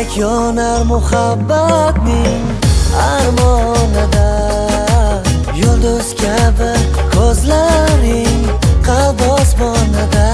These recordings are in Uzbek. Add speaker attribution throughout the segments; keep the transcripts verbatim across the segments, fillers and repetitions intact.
Speaker 1: Yurek yonar muhabbatning armonida, yulduz kabi ko'zlaring qalb osmonida.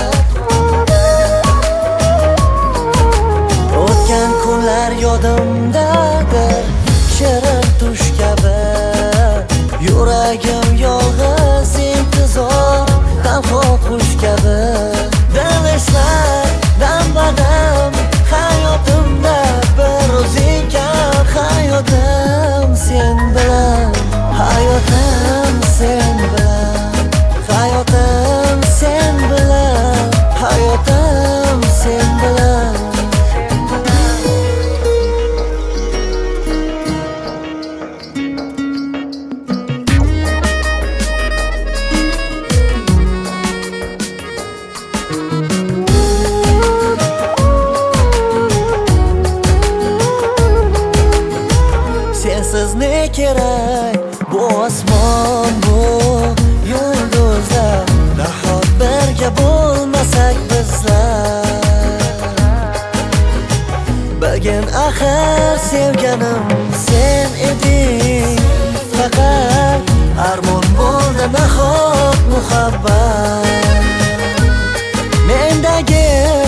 Speaker 1: O'tgan kunlar yodimdadir, shirin tush kabi. Yuragim yolg'iz intizor, tanho qush kabi. Dil eslar dam-badam, hayotimda bir o'zing kal. Hayotim sen bilan, hayotim sen bilan, hayotim sen bilan, hayotim sen bilan. Sensiz ne kerak bu osmon, bu yulduzlar? Nahot birga bo'lmasak bizlar? Bilgin axir sevganim sen eding. Faqat armon bo'ldi nahot muhabbat. Mendagi